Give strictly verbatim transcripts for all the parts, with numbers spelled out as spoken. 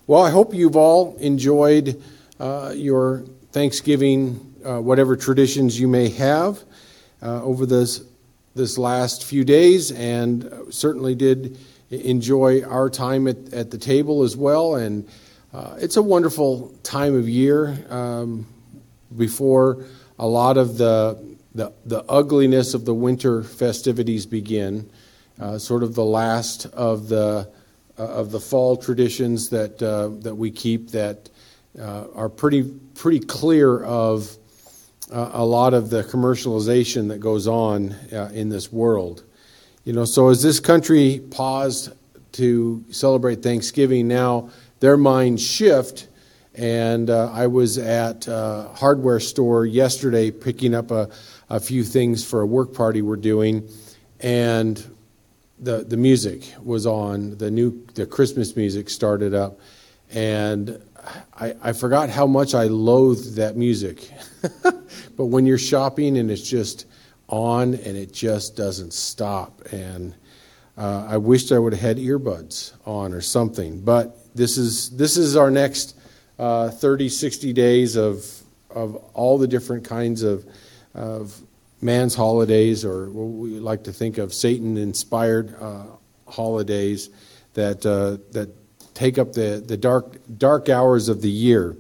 Well, I hope you've all enjoyed uh, your Thanksgiving, uh, whatever traditions you may have uh, over this this last few days, and certainly did enjoy our time at, at the table as well. And uh, it's a wonderful time of year um, before a lot of the, the the ugliness of the winter festivities begin. Uh, sort of the last of the uh, of the fall traditions that uh, that we keep that uh, are pretty pretty clear of uh, a lot of the commercialization that goes on uh, in this world. You know, so as this country paused to celebrate Thanksgiving, now their minds shift. And uh, I was at a hardware store yesterday picking up a, a few things for a work party we're doing, and the the music was on. The new the Christmas music started up, and I, I forgot how much I loathed that music. But when you're shopping and it's just on and it just doesn't stop, and uh, I wished I would have had earbuds on or something. But this is this is our next uh, thirty, sixty days of of all the different kinds of of man's holidays, or what we like to think of Satan-inspired uh, holidays that uh, that take up the, the dark dark hours of the year.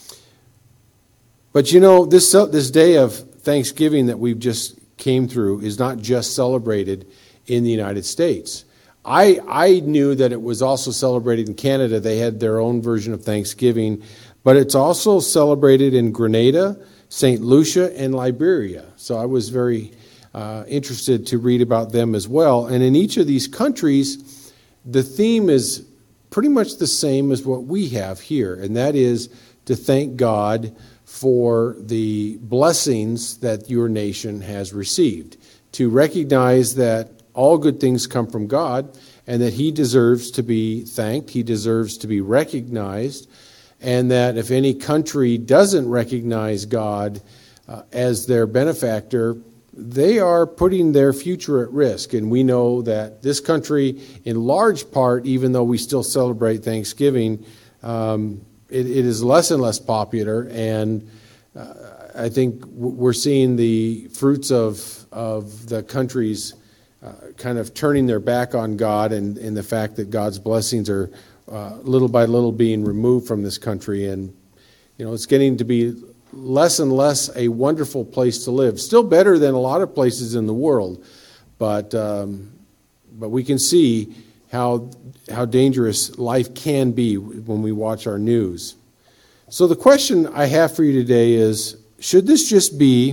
But you know, this this day of Thanksgiving that we've just came through is not just celebrated in the United States. I I knew that it was also celebrated in Canada. They had their own version of Thanksgiving, but it's also celebrated in Grenada, Saint Lucia, and Liberia. So I was very uh, interested to read about them as well. And in each of these countries, the theme is pretty much the same as what we have here, and that is to thank God for the blessings that your nation has received, to recognize that all good things come from God and that He deserves to be thanked, He deserves to be recognized, and that if any country doesn't recognize God uh, as their benefactor, they are putting their future at risk. And we know that this country, in large part, even though we still celebrate Thanksgiving, um, it, it is less and less popular. And uh, I think we're seeing the fruits of, of the country's uh, kind of turning their back on God, and, and the fact that God's blessings are Uh, little by little being removed from this country. And you know, it's getting to be less and less a wonderful place to live. Still better than a lot of places in the world, but um, but we can see how how dangerous life can be when we watch our news. So the question I have for you today is, should this just be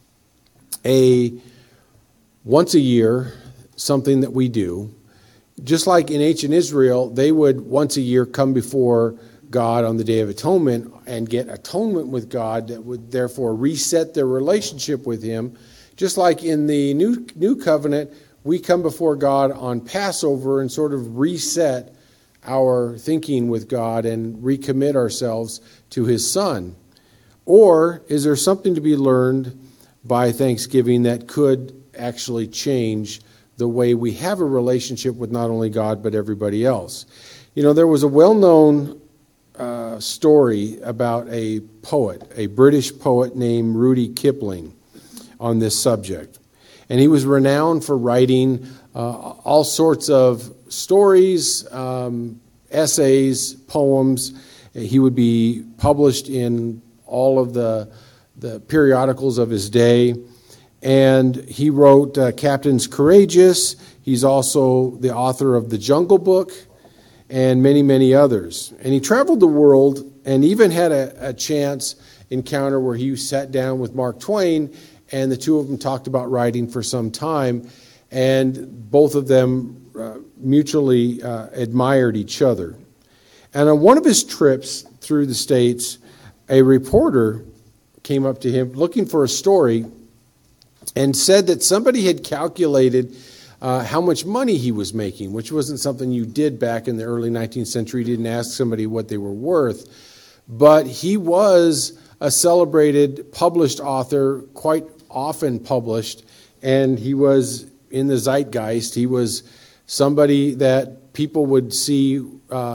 a once a year something that we do? Just like in ancient Israel, they would once a year come before God on the Day of Atonement and get atonement with God that would therefore reset their relationship with Him. Just like in the New New Covenant, we come before God on Passover and sort of reset our thinking with God and recommit ourselves to His Son. Or is there something to be learned by Thanksgiving that could actually change the way we have a relationship with not only God but everybody else? You know, there was a well-known uh, story about a poet, a British poet named Rudyard Kipling, on this subject. And he was renowned for writing uh, all sorts of stories, um, essays, poems. He would be published in all of the, the periodicals of his day. And he wrote uh, Captains Courageous. He's also the author of The Jungle Book and many, many others. And he traveled the world and even had a, a chance encounter where he sat down with Mark Twain, and the two of them talked about writing for some time, and both of them uh, mutually uh, admired each other. And on one of his trips through the States, a reporter came up to him looking for a story and said that somebody had calculated uh, how much money he was making, which wasn't something you did back in the early nineteenth century. You didn't ask somebody what they were worth. But he was a celebrated, published author, quite often published, and he was in the zeitgeist. He was somebody that people would see uh,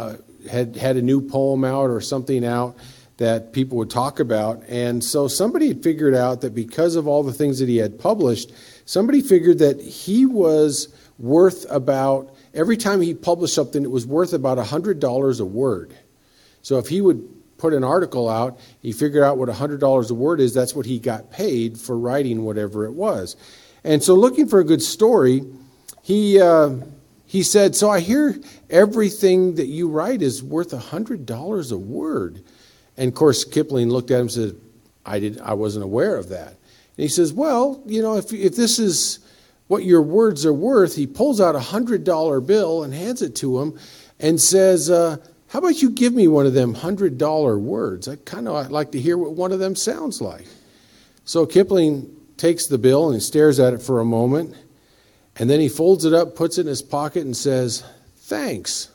had had a new poem out or something out that people would talk about. And so somebody had figured out that because of all the things that he had published, somebody figured that he was worth about, every time he published something, it was worth about one hundred dollars a word. So if he would put an article out, he figured out what one hundred dollars a word is, that's what he got paid for writing whatever it was. And so looking for a good story, he uh, he said, so I hear everything that you write is worth one hundred dollars a word. And of course, Kipling looked at him and said, I did, I wasn't aware of that. And he says, well, you know, if if this is what your words are worth, he pulls out a one hundred dollar bill and hands it to him and says, uh, how about you give me one of them one hundred dollar words? I kind of like to hear what one of them sounds like. So Kipling takes the bill and he stares at it for a moment, and then he folds it up, puts it in his pocket, and says, thanks.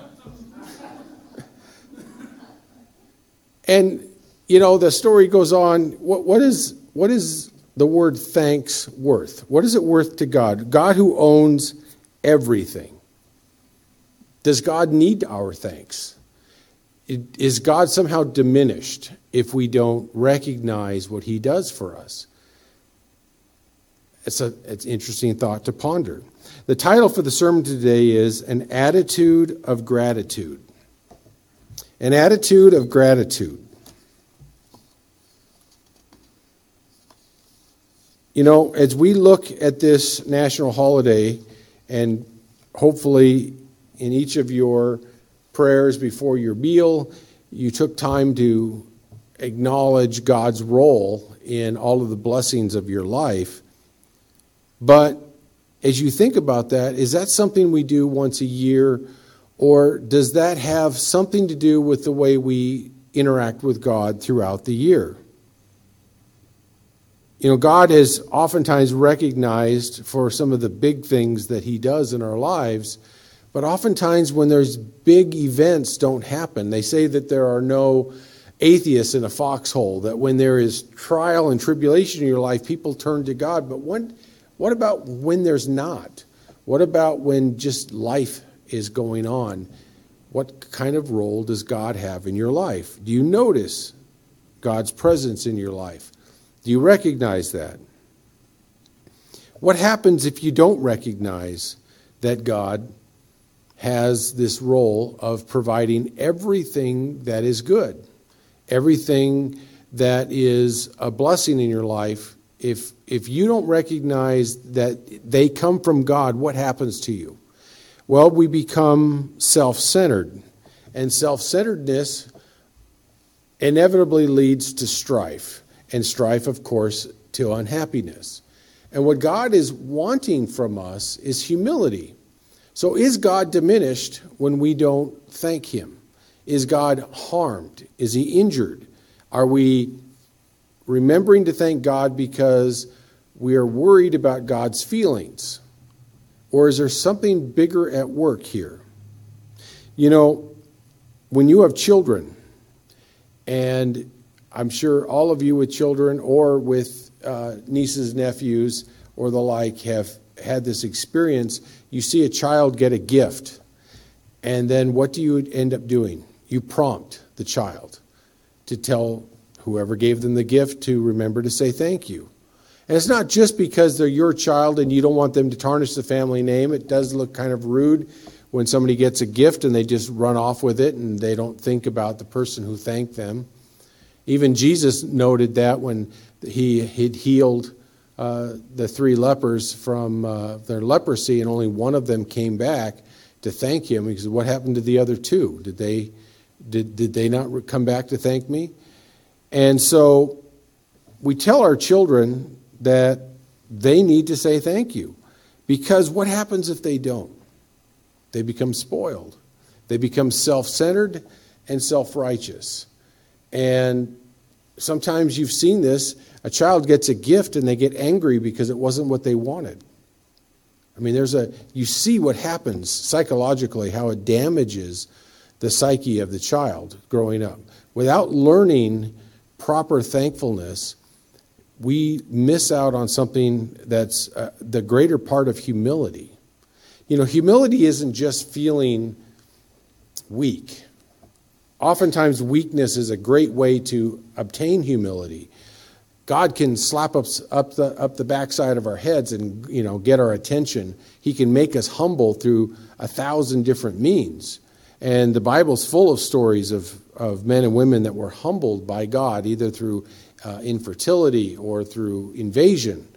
And, you know, the story goes on. What, what is what is the word thanks worth? What is it worth to God? God who owns everything. Does God need our thanks? Is God somehow diminished if we don't recognize what he does for us? It's a, it's an interesting thought to ponder. The title for the sermon today is An Attitude of Gratitude. An attitude of gratitude. You know, as we look at this national holiday, and hopefully in each of your prayers before your meal, you took time to acknowledge God's role in all of the blessings of your life. But as you think about that, is that something we do once a year? Or does that have something to do with the way we interact with God throughout the year? You know, God is oftentimes recognized for some of the big things that he does in our lives, but oftentimes when there's big events don't happen. They say that there are no atheists in a foxhole, that when there is trial and tribulation in your life, people turn to God. But when, what about when there's not? What about when just life is going on? What kind of role does God have in your life? Do you notice God's presence in your life? Do you recognize that? What happens if you don't recognize that God has this role of providing everything that is good, everything that is a blessing in your life? If if you don't recognize that they come from God, what happens to you? Well, we become self-centered, and self-centeredness inevitably leads to strife, and strife, of course, to unhappiness. And what God is wanting from us is humility. So is God diminished when we don't thank him? Is God harmed? Is he injured? Are we remembering to thank God because we are worried about God's feelings? Or is there something bigger at work here? You know, when you have children, and I'm sure all of you with children or with uh, nieces, nephews, or the like have had this experience, you see a child get a gift, and then what do you end up doing? You prompt the child to tell whoever gave them the gift to remember to say thank you. And it's not just because they're your child and you don't want them to tarnish the family name. It does look kind of rude when somebody gets a gift and they just run off with it and they don't think about the person who thanked them. Even Jesus noted that when he had healed uh, the three lepers from uh, their leprosy, and only one of them came back to thank him. He said, what happened to the other two? Did they did, did they not come back to thank me? And so we tell our children that they need to say thank you, because what happens if they don't? They become spoiled. They become self-centered and self-righteous. And sometimes you've seen this. A child gets a gift and they get angry because it wasn't what they wanted. I mean, there's a you see what happens psychologically, how it damages the psyche of the child growing up. Without learning proper thankfulness, we miss out on something that's uh, the greater part of humility. You know, humility isn't just feeling weak. Oftentimes, weakness is a great way to obtain humility. God can slap us up the up the backside of our heads and, you know, get our attention. He can make us humble through a thousand different means. And the Bible's full of stories of, of men and women that were humbled by God, either through uh, infertility or through invasion.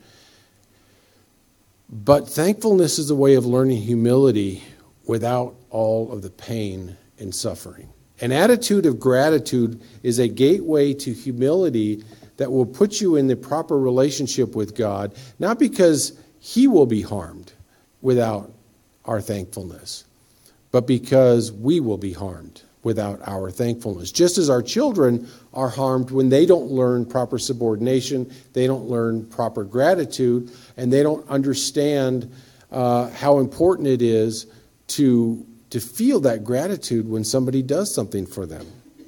But thankfulness is a way of learning humility without all of the pain and suffering. An attitude of gratitude is a gateway to humility that will put you in the proper relationship with God, not because He will be harmed without our thankfulness, but because we will be harmed without our thankfulness. Just as our children are harmed when they don't learn proper subordination, they don't learn proper gratitude, and they don't understand uh, how important it is to to feel that gratitude when somebody does something for them.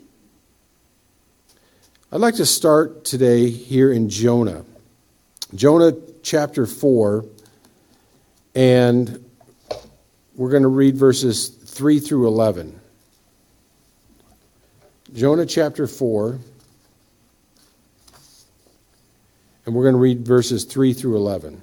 I'd like to start today here in Jonah. Jonah chapter four, and we're going to read verses three through eleven. Jonah chapter four, and we're going to read verses three through eleven.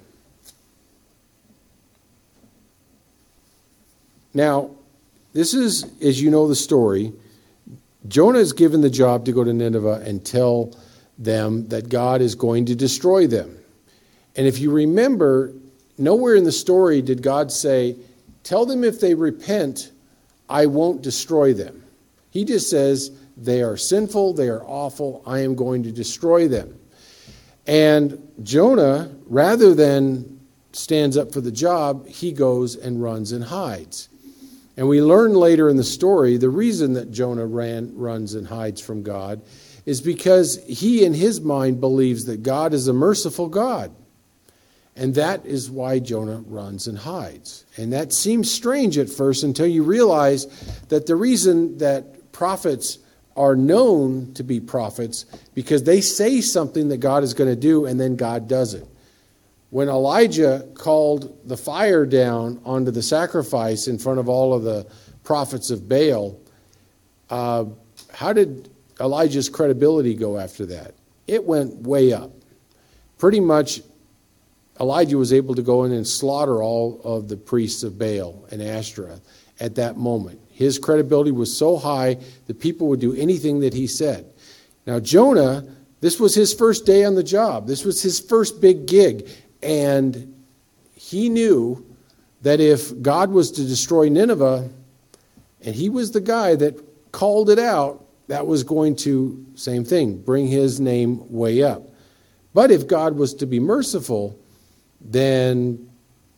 Now, this is, as you know the story, Jonah is given the job to go to Nineveh and tell them that God is going to destroy them. And if you remember, nowhere in the story did God say, tell them if they repent, I won't destroy them. He just says, they are sinful, they are awful, I am going to destroy them. And Jonah, rather than stands up for the job, he goes and runs and hides. And we learn later in the story, the reason that Jonah ran, runs and hides from God is because he in his mind believes that God is a merciful God. And that is why Jonah runs and hides. And that seems strange at first until you realize that the reason that prophets are known to be prophets because they say something that God is going to do and then God does it. When Elijah called the fire down onto the sacrifice in front of all of the prophets of Baal, uh, how did Elijah's credibility go after that? It went way up. Pretty much, Elijah was able to go in and slaughter all of the priests of Baal and Ashtoreth at that moment. His credibility was so high that people would do anything that he said. Now, Jonah, this was his first day on the job. This was his first big gig. And he knew that if God was to destroy Nineveh, and he was the guy that called it out, that was going to, same thing, bring his name way up. But if God was to be merciful, then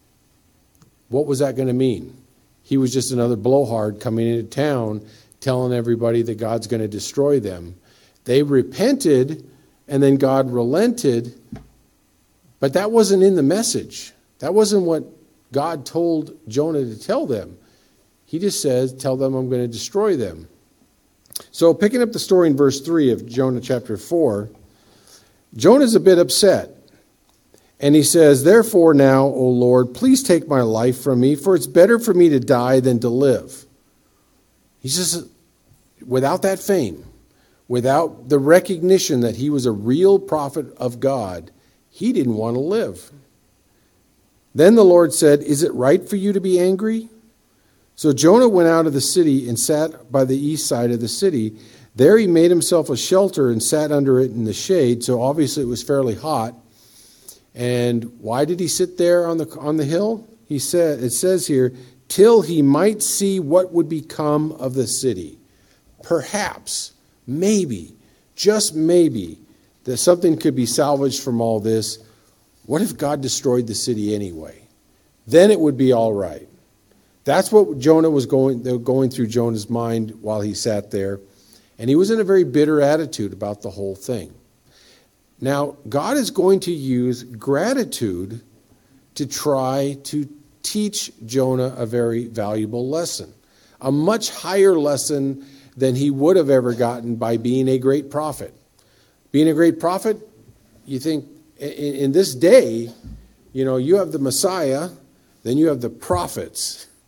what was that going to mean? He was just another blowhard coming into town telling everybody that God's going to destroy them. They repented, and then God relented. But that wasn't in the message. That wasn't what God told Jonah to tell them. He just says, tell them I'm going to destroy them. So picking up the story in verse three of Jonah chapter four, Jonah's a bit upset. And he says, therefore now, O Lord, please take my life from me, for it's better for me to die than to live. He says, without that fame, without the recognition that he was a real prophet of God, he didn't want to live. Then the Lord said, is it right for you to be angry? So Jonah went out of the city and sat by the east side of the city. There he made himself a shelter and sat under it in the shade. So obviously it was fairly hot. And why did he sit there on the on the hill? He said, it says here, till he might see what would become of the city. Perhaps, maybe, just maybe, that something could be salvaged from all this. What if God destroyed the city anyway? Then it would be all right. That's what Jonah was going, going through Jonah's mind while he sat there. And he was in a very bitter attitude about the whole thing. Now, God is going to use gratitude to try to teach Jonah a very valuable lesson. A much higher lesson than he would have ever gotten by being a great prophet. Being a great prophet, you think, in, in this day, you know, you have the Messiah, then you have the prophets.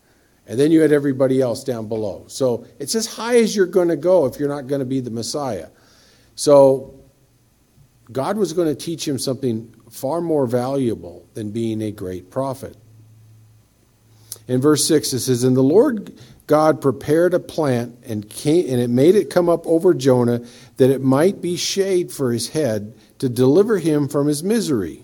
And then you had everybody else down below. So it's as high as you're going to go if you're not going to be the Messiah. So God was going to teach him something far more valuable than being a great prophet. In verse six it says, "And the Lord God prepared a plant and came, and it made it come up over Jonah, that it might be shade for his head, to deliver him from his misery."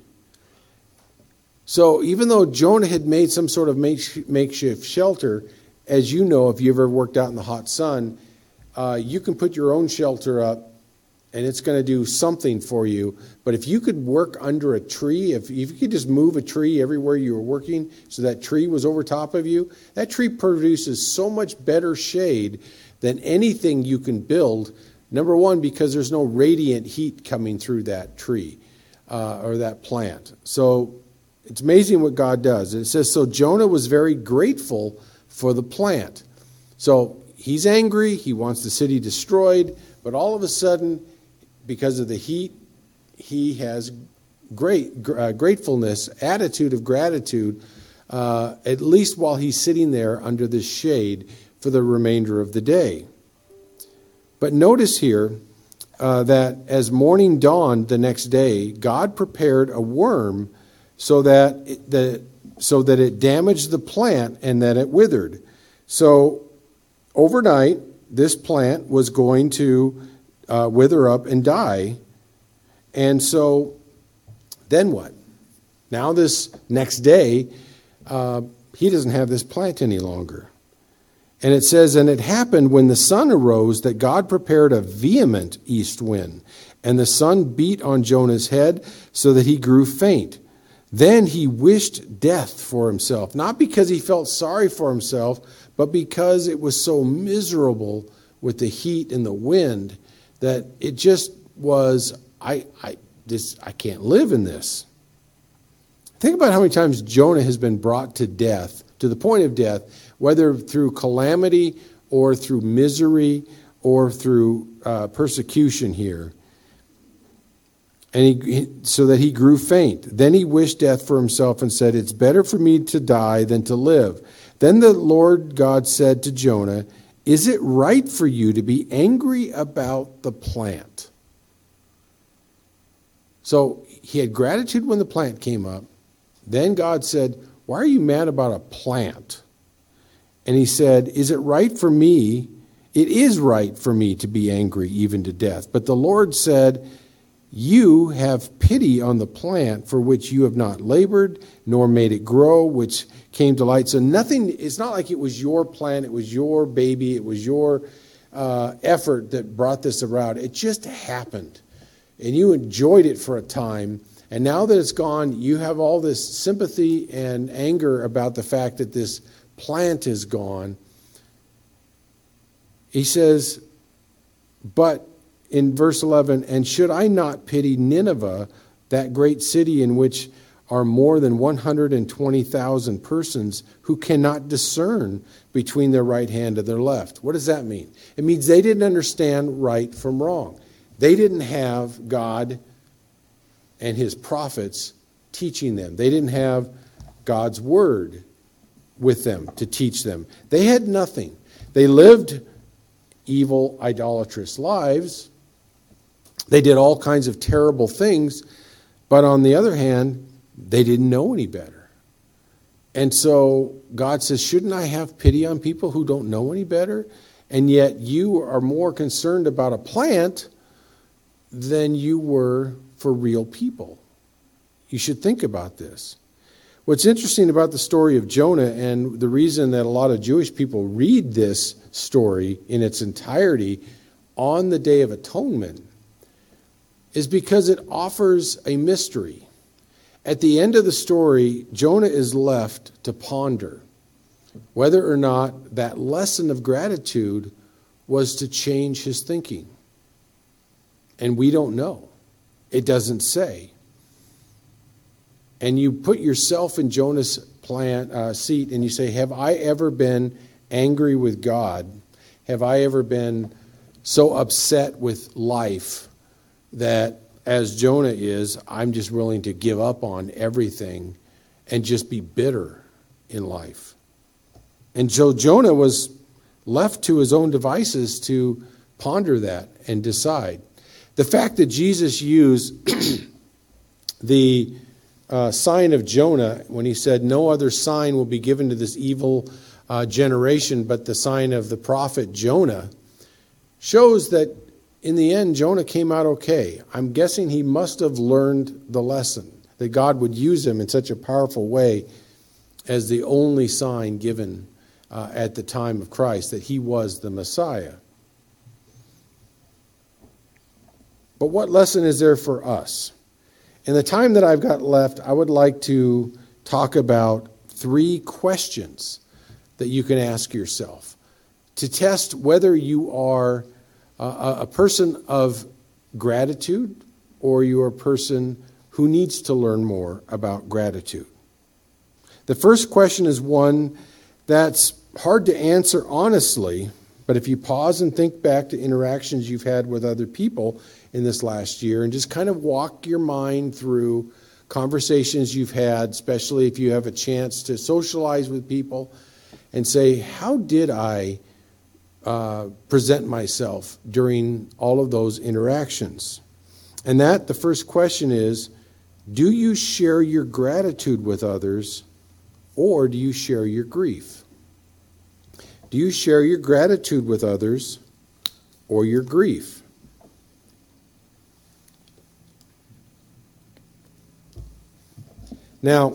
So even though Jonah had made some sort of makeshift shelter, as you know, if you ever worked out in the hot sun, uh, you can put your own shelter up and it's going to do something for you. But if you could work under a tree, if, if you could just move a tree everywhere you were working so that tree was over top of you, that tree produces so much better shade than anything you can build. Number one, because there's no radiant heat coming through that tree uh, or that plant. So it's amazing what God does. And it says, so Jonah was very grateful for the plant. So he's angry. He wants the city destroyed. But all of a sudden, because of the heat, he has great uh, gratefulness, attitude of gratitude, uh, at least while he's sitting there under this shade for the remainder of the day. But notice here uh, that as morning dawned the next day, God prepared a worm so that it, the, so that it damaged the plant and that it withered. So overnight, this plant was going to uh, wither up and die. And so then what? Now this next day, uh, he doesn't have this plant any longer. And it says, "And it happened when the sun arose that God prepared a vehement east wind, and the sun beat on Jonah's head so that he grew faint. Then he wished death for himself," not because he felt sorry for himself, but because it was so miserable with the heat and the wind that it just was, I, I, this, I can't live in this. Think about how many times Jonah has been brought to death, to the point of death, whether through calamity or through misery or through uh, persecution here. And he, so that he grew faint. Then he wished death for himself and said, "It's better for me to die than to live." Then the Lord God said to Jonah, "Is it right for you to be angry about the plant?" So he had gratitude when the plant came up. Then God said, "Why are you mad about a plant?" And he said, "Is it right for me? It is right for me to be angry even to death." But the Lord said, "You have pity on the plant for which you have not labored, nor made it grow, which came to light." So nothing, it's not like it was your plant, it was your baby, it was your uh, effort that brought this about. It just happened. And you enjoyed it for a time. And now that it's gone, you have all this sympathy and anger about the fact that this plant is gone. He says, but in verse eleven, "And should I not pity Nineveh, that great city in which are more than one hundred twenty thousand persons who cannot discern between their right hand and their left?" What does that mean? It means they didn't understand right from wrong. They didn't have God and his prophets teaching them. They didn't have God's word with them to teach them. They had nothing. They lived evil, idolatrous lives. They did all kinds of terrible things, but on the other hand, they didn't know any better. And so God says, shouldn't I have pity on people who don't know any better? And yet you are more concerned about a plant than you were for real people. You should think about this. What's interesting about the story of Jonah, and the reason that a lot of Jewish people read this story in its entirety on the Day of Atonement, is because it offers a mystery. At the end of the story, Jonah is left to ponder whether or not that lesson of gratitude was to change his thinking. And we don't know. It doesn't say. And you put yourself in Jonah's plan, uh, seat and you say, have I ever been angry with God? Have I ever been so upset with life that, as Jonah is, I'm just willing to give up on everything and just be bitter in life? And so Jonah was left to his own devices to ponder that and decide. The fact that Jesus used the uh, sign of Jonah when he said, "No other sign will be given to this evil uh, generation but the sign of the prophet Jonah," shows that in the end, Jonah came out okay. I'm guessing he must have learned the lesson, that God would use him in such a powerful way as the only sign given uh, at the time of Christ, that he was the Messiah. But what lesson is there for us? In the time that I've got left, I would like to talk about three questions that you can ask yourself to test whether you are a, a person of gratitude or you're a person who needs to learn more about gratitude. The first question is one that's hard to answer honestly, but if you pause and think back to interactions you've had with other people in this last year and just kind of walk your mind through conversations you've had, especially if you have a chance to socialize with people, and say, how did I uh, present myself during all of those interactions? And that, the first question is, do you share your gratitude with others, or do you share your grief? Do you share your gratitude with others or your grief? Now,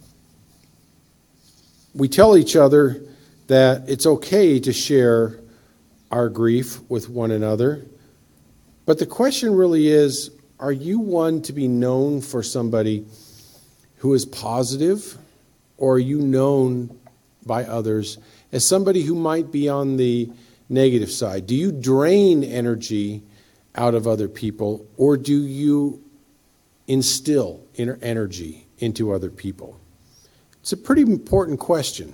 we tell each other that it's okay to share our grief with one another, but the question really is, are you one to be known for somebody who is positive, or are you known by others as somebody who might be on the negative side? Do you drain energy out of other people, or do you instill inner energy into other people? It's a pretty important question.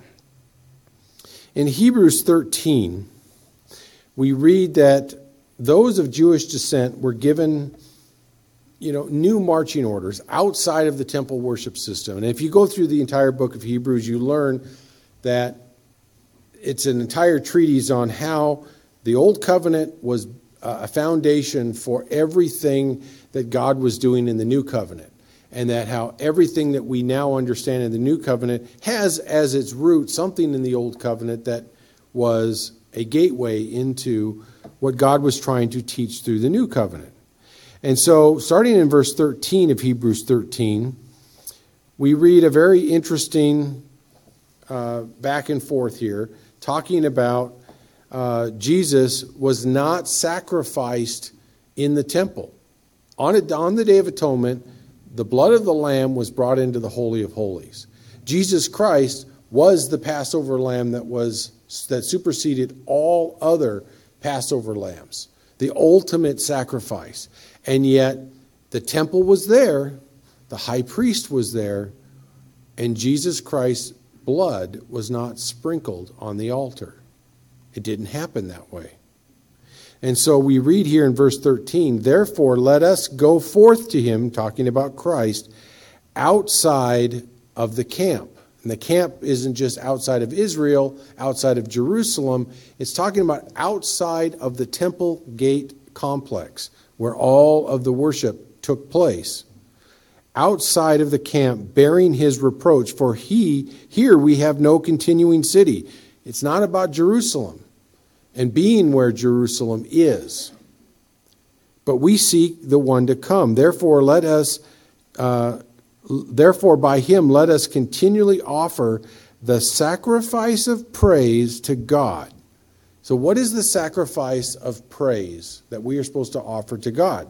In Hebrews thirteen, we read that those of Jewish descent were given, you know, new marching orders outside of the temple worship system. And if you go through the entire book of Hebrews, you learn that it's an entire treatise on how the old covenant was a foundation for everything that God was doing in the new covenant. And that how everything that we now understand in the new covenant has as its root something in the old covenant that was a gateway into what God was trying to teach through the new covenant. And so, starting in verse thirteen of Hebrews thirteen, we read a very interesting uh, back and forth here, talking about uh, Jesus was not sacrificed in the temple. On, a, on the Day of Atonement, the blood of the Lamb was brought into the Holy of Holies. Jesus Christ was the Passover lamb that was that superseded all other Passover lambs, the ultimate sacrifice. And yet the temple was there, the high priest was there, and Jesus Christ's blood was not sprinkled on the altar. It didn't happen that way. And so we read here in verse thirteen, therefore let us go forth to him, talking about Christ, outside of the camp. And the camp isn't just outside of Israel, outside of Jerusalem. It's talking about outside of the temple gate complex, where all of the worship took place. Outside of the camp, bearing his reproach, for he, here we have no continuing city. It's not about Jerusalem and being where Jerusalem is, but we seek the one to come. Therefore, let us, uh, therefore by him, let us continually offer the sacrifice of praise to God. So what is the sacrifice of praise that we are supposed to offer to God?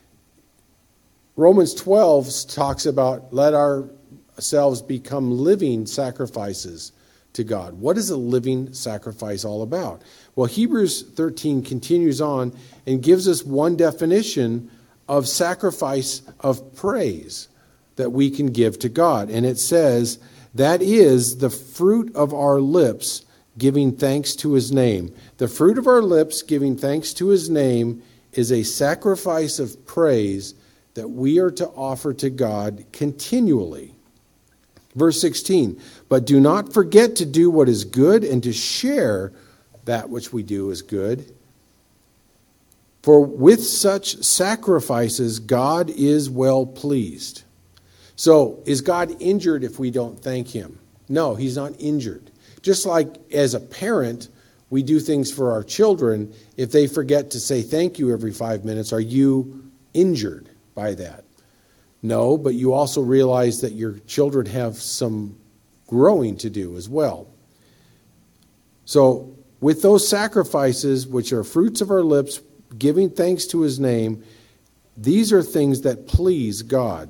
Romans twelve talks about let ourselves become living sacrifices to God. What is a living sacrifice all about? Well, Hebrews thirteen continues on and gives us one definition of sacrifice of praise that we can give to God. And it says, that is the fruit of our lips giving thanks to his name. The fruit of our lips giving thanks to his name is a sacrifice of praise that we are to offer to God continually. Verse sixteen, but do not forget to do what is good and to share that which we do is good. For with such sacrifices, God is well pleased. So, is God injured if we don't thank him? No, he's not injured. Just like as a parent, we do things for our children. If they forget to say thank you every five minutes, are you injured by that? No, but you also realize that your children have some growing to do as well. So, with those sacrifices, which are fruits of our lips, giving thanks to his name, these are things that please God.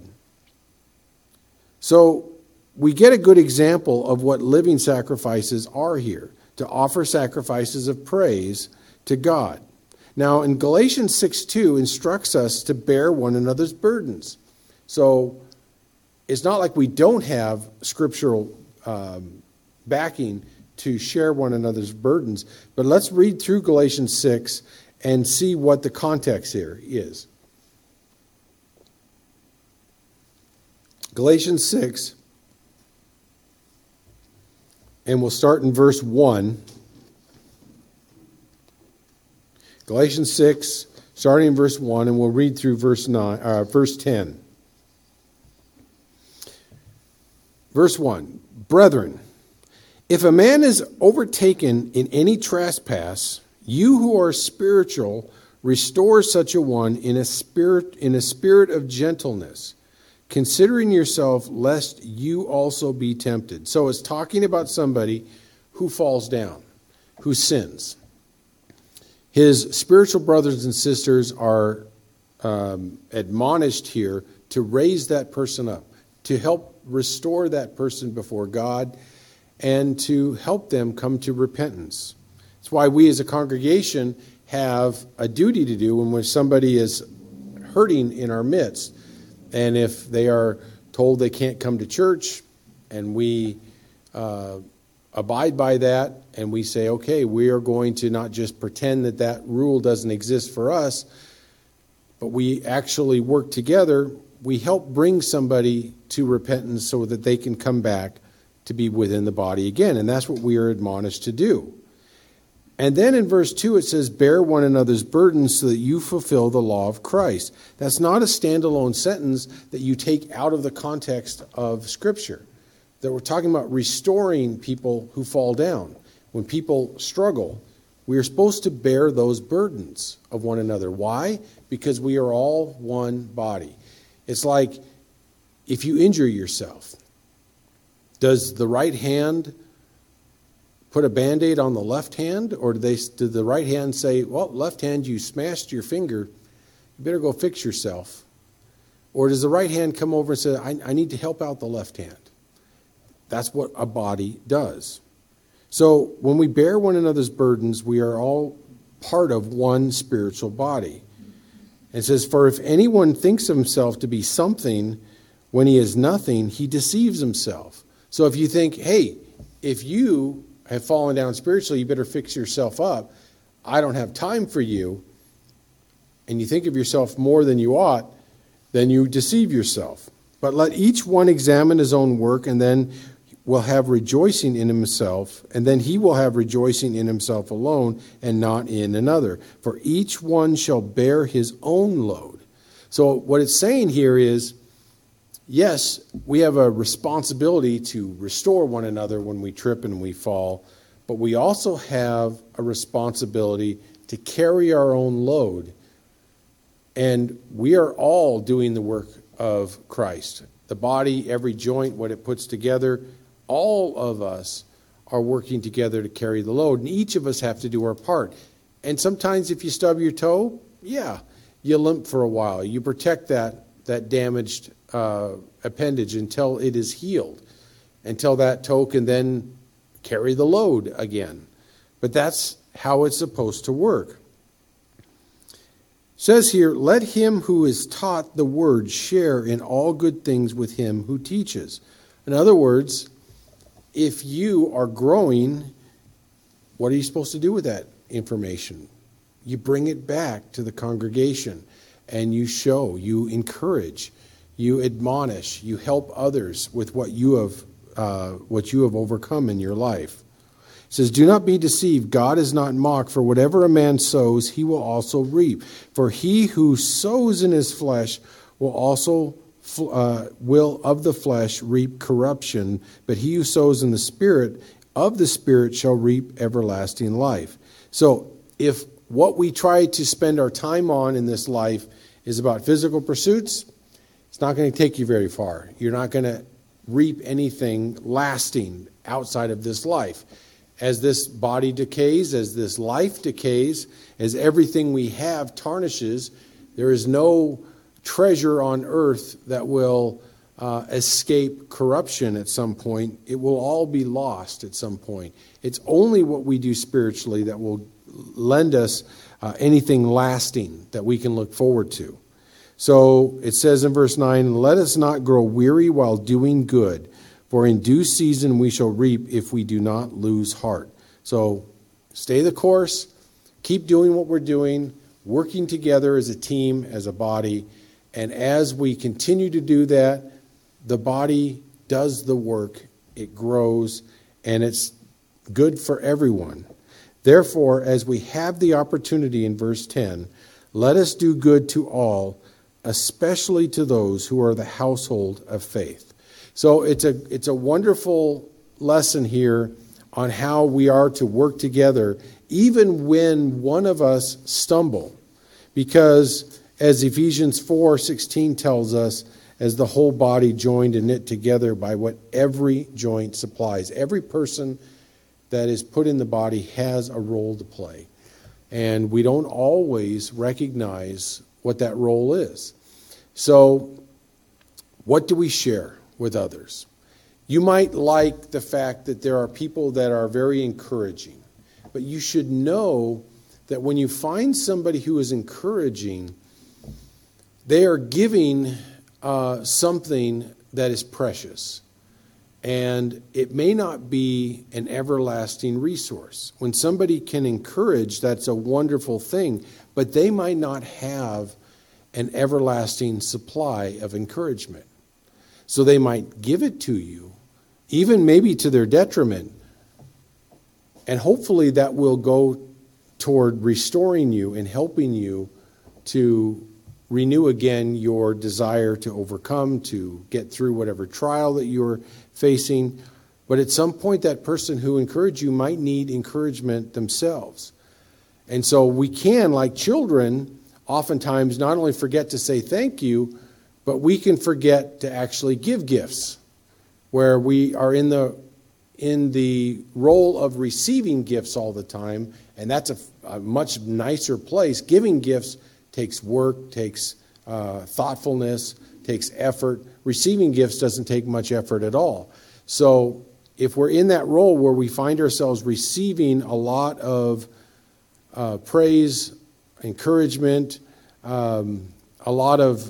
So we get a good example of what living sacrifices are here, to offer sacrifices of praise to God. Now in Galatians six two instructs us to bear one another's burdens. So it's not like we don't have scriptural um, backing to share one another's burdens, but let's read through Galatians six and see what the context here is. Galatians six, and we'll start in verse one. Galatians six, starting in verse one, and we'll read through verse nine, uh, verse ten. Verse one, brethren, if a man is overtaken in any trespass, you who are spiritual, restore such a one in a spirit in a spirit of gentleness, considering yourself, lest you also be tempted. So it's talking about somebody who falls down, who sins. His spiritual brothers and sisters are um, admonished here to raise that person up, to help restore that person before God, and to help them come to repentance. That's why we as a congregation have a duty to do when somebody is hurting in our midst. And if they are told they can't come to church, and we uh, abide by that, and we say, okay, we are going to not just pretend that that rule doesn't exist for us, but we actually work together, we help bring somebody to repentance so that they can come back to be within the body again. And that's what we are admonished to do. And then in verse two it says, bear one another's burdens so that you fulfill the law of Christ. That's not a standalone sentence that you take out of the context of Scripture. That we're talking about restoring people who fall down. When people struggle, we are supposed to bear those burdens of one another. Why? Because we are all one body. It's like if you injure yourself, does the right hand put a Band-Aid on the left hand? Or do they, did the right hand say, well, left hand, you smashed your finger, you better go fix yourself? Or does the right hand come over and say, I, I need to help out the left hand? That's what a body does. So when we bear one another's burdens, we are all part of one spiritual body. It says, for if anyone thinks of himself to be something when he is nothing, he deceives himself. So if you think, hey, if you have fallen down spiritually, you better fix yourself up. I don't have time for you. And you think of yourself more than you ought, then you deceive yourself. But let each one examine his own work, and then will have rejoicing in himself, and then he will have rejoicing in himself alone, and not in another. For each one shall bear his own load. So what it's saying here is, yes, we have a responsibility to restore one another when we trip and we fall, but we also have a responsibility to carry our own load. And we are all doing the work of Christ. The body, every joint, what it puts together, all of us are working together to carry the load, and each of us have to do our part. And sometimes if you stub your toe, yeah, you limp for a while. You protect that, that damaged uh, appendage until it is healed, until that toe can then carry the load again. But that's how it's supposed to work. It says here, let him who is taught the word share in all good things with him who teaches. In other words, if you are growing, what are you supposed to do with that information? You bring it back to the congregation, and you show, you encourage, you admonish, you help others with what you have uh, what you have overcome in your life. It says, do not be deceived. God is not mocked. For whatever a man sows, he will also reap. For he who sows in his flesh will also uh, will of the flesh reap corruption. But he who sows in the Spirit of the Spirit shall reap everlasting life. So if what we try to spend our time on in this life is about physical pursuits, it's not going to take you very far. You're not going to reap anything lasting outside of this life. As this body decays, as this life decays, as everything we have tarnishes, there is no treasure on earth that will uh, escape corruption at some point. It will all be lost at some point. It's only what we do spiritually that will lend us uh, anything lasting that we can look forward to. So it says in verse nine, let us not grow weary while doing good, for in due season we shall reap if we do not lose heart. So stay the course, keep doing what we're doing, working together as a team, as a body. And as we continue to do that, the body does the work, it grows, and it's good for everyone. Therefore, as we have the opportunity in verse ten, let us do good to all, especially to those who are the household of faith. So it's a it's a wonderful lesson here on how we are to work together, even when one of us stumble. Because as Ephesians four sixteen tells us, as the whole body joined and knit together by what every joint supplies. Every person that is put in the body has a role to play. And we don't always recognize what that role is. So, what do we share with others? You might like the fact that there are people that are very encouraging, but you should know that when you find somebody who is encouraging, they are giving uh, something that is precious. And it may not be an everlasting resource. When somebody can encourage, that's a wonderful thing, but they might not have an everlasting supply of encouragement. So they might give it to you, even maybe to their detriment. And hopefully that will go toward restoring you and helping you to renew again your desire to overcome, to get through whatever trial that you're facing. But at some point, that person who encouraged you might need encouragement themselves. And so we can, like children, oftentimes not only forget to say thank you, but we can forget to actually give gifts, where we are in the in the role of receiving gifts all the time, and that's a, a much nicer place. Giving gifts takes work, takes uh, thoughtfulness, takes effort. Receiving gifts doesn't take much effort at all. So if we're in that role where we find ourselves receiving a lot of uh, praise, encouragement, um, a lot of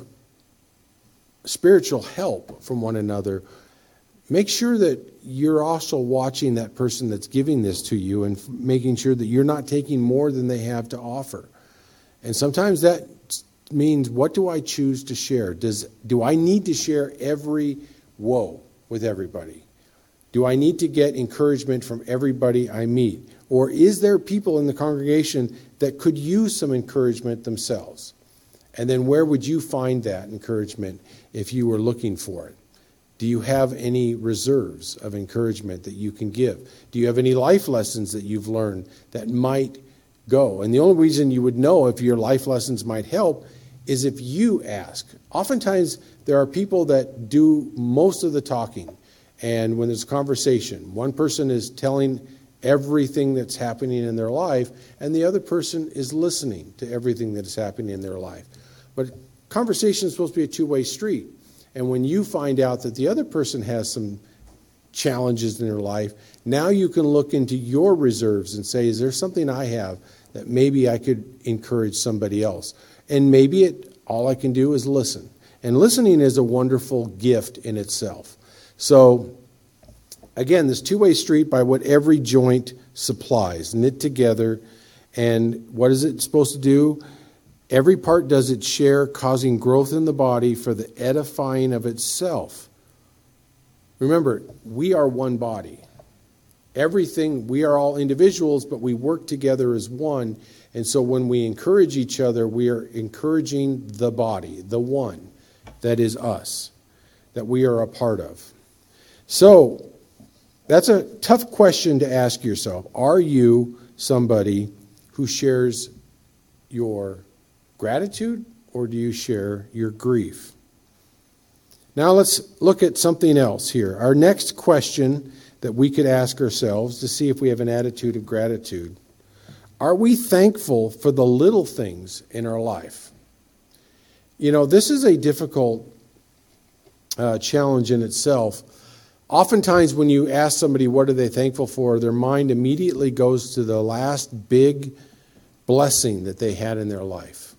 spiritual help from one another, make sure that you're also watching that person that's giving this to you and f- making sure that you're not taking more than they have to offer. And sometimes that means, what do I choose to share? Does do I need to share every woe with everybody? Do I need to get encouragement from everybody I meet? Or is there people in the congregation that could use some encouragement themselves? And then where would you find that encouragement if you were looking for it? Do you have any reserves of encouragement that you can give? Do you have any life lessons that you've learned that might go? And the only reason you would know if your life lessons might help is if you ask. Oftentimes, there are people that do most of the talking. And when there's a conversation, one person is telling everything that's happening in their life, and the other person is listening to everything that is happening in their life. But conversation is supposed to be a two-way street. And when you find out that the other person has some challenges in their life, now you can look into your reserves and say, is there something I have that maybe I could encourage somebody else? And maybe it, all I can do is listen. And listening is a wonderful gift in itself. So, again, this two-way street by what every joint supplies, knit together. And what is it supposed to do? Every part does its share, causing growth in the body for the edifying of itself. Remember, we are one body. Everything, we are all individuals, but we work together as one. And so when we encourage each other, we are encouraging the body, the one that is us, that we are a part of. So that's a tough question to ask yourself. Are you somebody who shares your gratitude, or do you share your grief? Now let's look at something else here. Our next question that we could ask ourselves to see if we have an attitude of gratitude. Are we thankful for the little things in our life? You know, this is a difficult uh, challenge in itself. Oftentimes when you ask somebody what are they thankful for, their mind immediately goes to the last big blessing that they had in their life.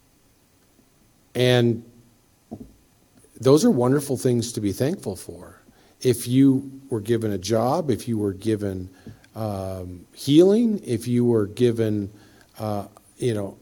And those are wonderful things to be thankful for. If you were given a job, if you were given um, healing, if you were given, uh, you know,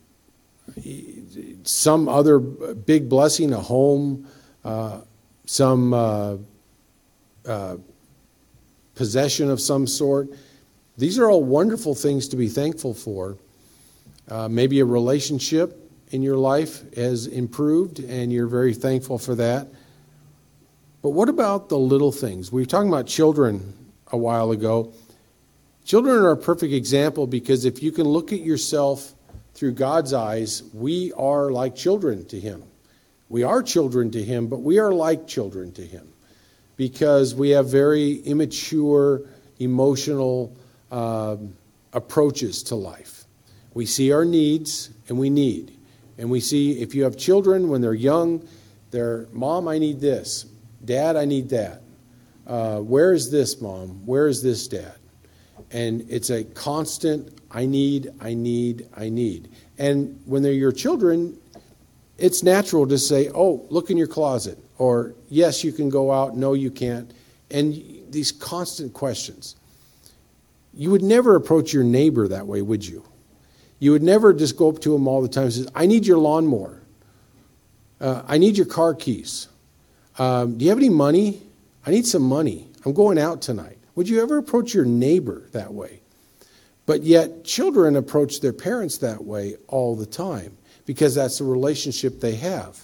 some other big blessing, a home, uh, some uh, uh, possession of some sort, these are all wonderful things to be thankful for. Uh, maybe a relationship in your life has improved and you're very thankful for that. But what about the little things? We were talking about children a while ago. Children are a perfect example because if you can look at yourself through God's eyes, we are like children to Him. We are children to Him, but we are like children to Him because we have very immature, emotional um, approaches to life. We see our needs and we need. And we see if you have children when they're young, they're, Mom, I need this. Dad, I need that. Uh, where is this, Mom? Where is this, Dad? And it's a constant, I need, I need, I need. And when they're your children, it's natural to say, oh, look in your closet. Or, yes, you can go out. No, you can't. And these constant questions. You would never approach your neighbor that way, would you? You would never just go up to him all the time and say, I need your lawnmower. Uh, I need your car keys. Um, do you have any money? I need some money. I'm going out tonight. Would you ever approach your neighbor that way? But yet children approach their parents that way all the time because that's the relationship they have.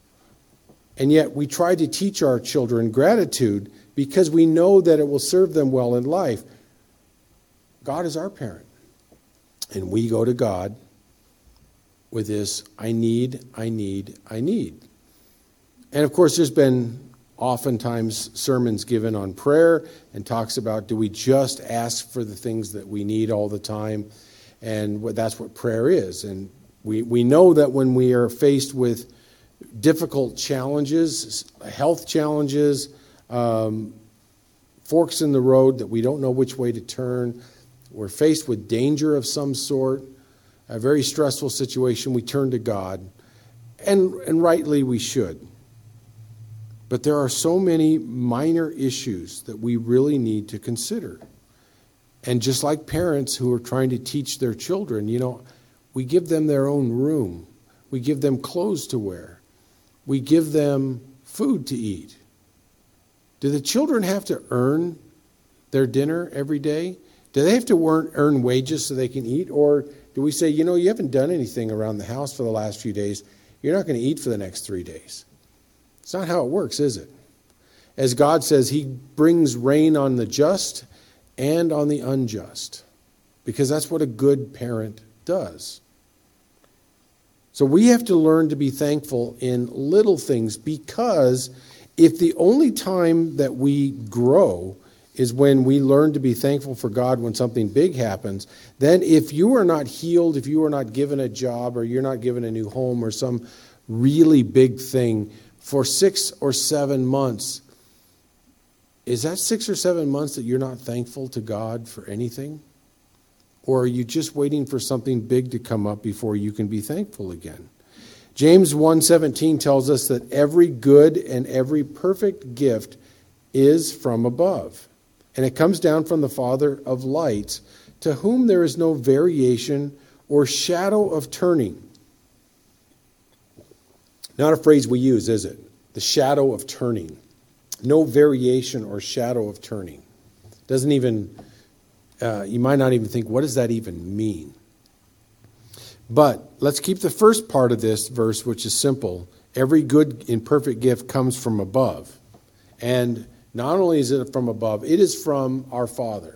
And yet we try to teach our children gratitude because we know that it will serve them well in life. God is our parent. And we go to God with this, I need, I need, I need. And of course, there's been oftentimes sermons given on prayer and talks about, do we just ask for the things that we need all the time? And that's what prayer is. And we, we know that when we are faced with difficult challenges, health challenges, um, forks in the road that we don't know which way to turn, we're faced with danger of some sort, a very stressful situation, we turn to God. And, and rightly we should. But there are so many minor issues that we really need to consider. And just like parents who are trying to teach their children, you know, we give them their own room. We give them clothes to wear. We give them food to eat. Do the children have to earn their dinner every day? Do they have to earn, earn wages so they can eat? Or do we say, you know, you haven't done anything around the house for the last few days. You're not going to eat for the next three days. It's not how it works, is it? As God says, He brings rain on the just and on the unjust. Because that's what a good parent does. So we have to learn to be thankful in little things, because if the only time that we grow is when we learn to be thankful for God when something big happens, then if you are not healed, if you are not given a job, or you're not given a new home, or some really big thing for six or seven months, is that six or seven months that you're not thankful to God for anything? Or are you just waiting for something big to come up before you can be thankful again? James one seventeen tells us that every good and every perfect gift is from above. And it comes down from the Father of lights, to whom there is no variation or shadow of turning. Not a phrase we use, is it? The shadow of turning. no variation or shadow of turning. Doesn't even, uh, you might not even think, what does that even mean? But let's keep the first part of this verse, which is simple. Every good and perfect gift comes from above. And not only is it from above, it is from our Father.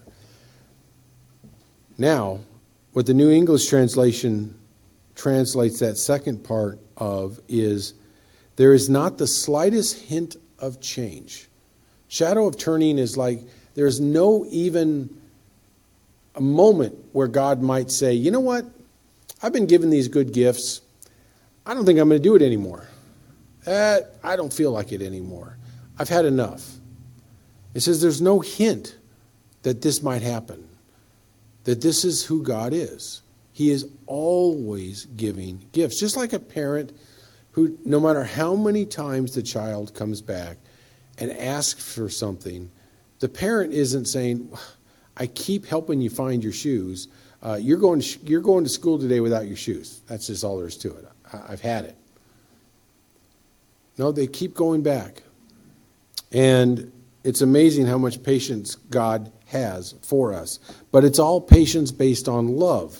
Now, what the New English translation translates that second part of is, there is not the slightest hint of change. Shadow of turning is like, there's no even a moment where God might say, you know what? I've been given these good gifts. I don't think I'm going to do it anymore. Uh, I don't feel like it anymore. I've had enough. It says there's no hint that this might happen, that this is who God is. He is always giving gifts. Just like a parent who, no matter how many times the child comes back and asks for something, the parent isn't saying, I keep helping you find your shoes. Uh, you're going to, you're going to school today without your shoes. That's just all there is to it. I, I've had it. No, they keep going back. And it's amazing how much patience God has for us. But it's all patience based on love.